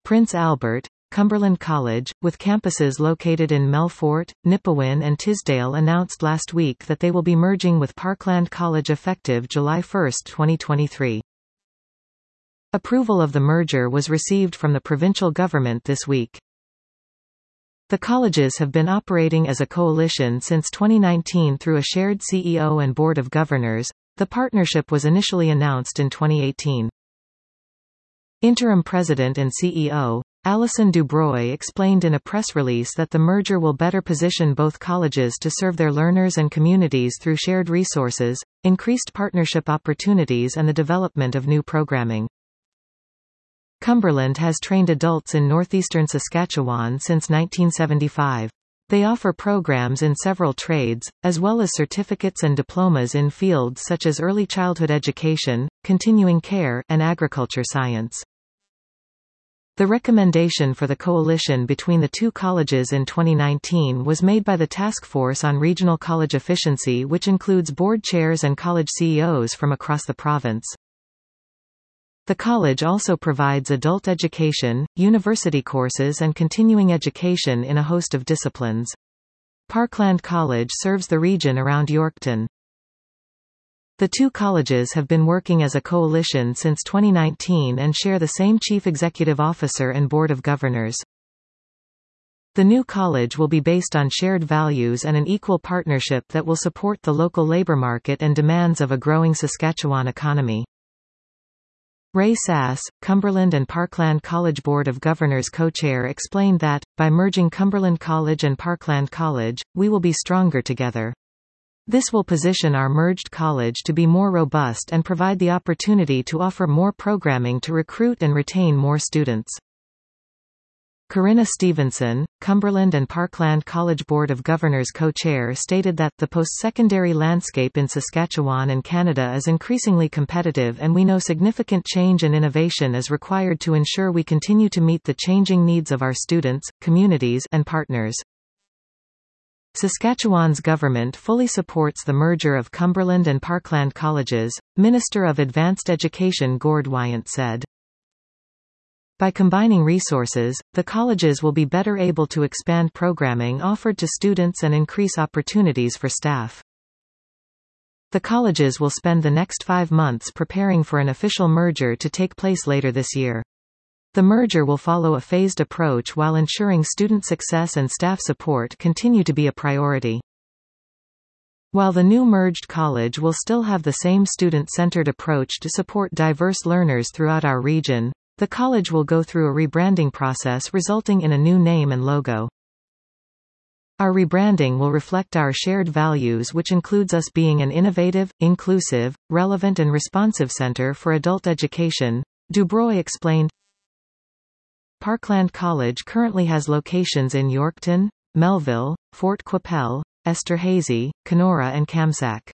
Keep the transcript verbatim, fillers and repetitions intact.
Prince Albert, Cumberland College, with campuses located in Melfort, Nipawin and Tisdale, announced last week that they will be merging with Parkland College effective July first, twenty twenty-three. Approval of the merger was received from the provincial government this week. The colleges have been operating as a coalition since twenty nineteen through a shared C E O and Board of Governors. The partnership was initially announced in twenty eighteen. Interim President and C E O, Alison Dubroy, explained in a press release that the merger will better position both colleges to serve their learners and communities through shared resources, increased partnership opportunities and the development of new programming. Cumberland has trained adults in northeastern Saskatchewan since nineteen seventy-five. They offer programs in several trades, as well as certificates and diplomas in fields such as early childhood education, continuing care, and agriculture science. The recommendation for the coalition between the two colleges in twenty nineteen was made by the Task Force on Regional College Efficiency, which includes board chairs and college C E Os from across the province. The college also provides adult education, university courses and continuing education in a host of disciplines. Parkland College serves the region around Yorkton. The two colleges have been working as a coalition since twenty nineteen and share the same chief executive officer and board of governors. The new college will be based on shared values and an equal partnership that will support the local labor market and demands of a growing Saskatchewan economy. Ray Sass, Cumberland and Parkland College Board of Governors co-chair, explained that, by merging Cumberland College and Parkland College, we will be stronger together. This will position our merged college to be more robust and provide the opportunity to offer more programming to recruit and retain more students. Corinna Stevenson, Cumberland and Parkland College Board of Governors co-chair, stated that, the post-secondary landscape in Saskatchewan and Canada is increasingly competitive and we know significant change and innovation is required to ensure we continue to meet the changing needs of our students, communities, and partners. Saskatchewan's government fully supports the merger of Cumberland and Parkland colleges, Minister of Advanced Education Gord Wyant said. By combining resources, the colleges will be better able to expand programming offered to students and increase opportunities for staff. The colleges will spend the next five months preparing for an official merger to take place later this year. The merger will follow a phased approach while ensuring student success and staff support continue to be a priority. While the new merged college will still have the same student-centered approach to support diverse learners throughout our region, the college will go through a rebranding process resulting in a new name and logo. Our rebranding will reflect our shared values, which includes us being an innovative, inclusive, relevant and responsive center for adult education, Dubroy explained. Parkland College currently has locations in Yorkton, Melville, Fort Qu'Appelle, Esterhazy, Kenora and Kamsack.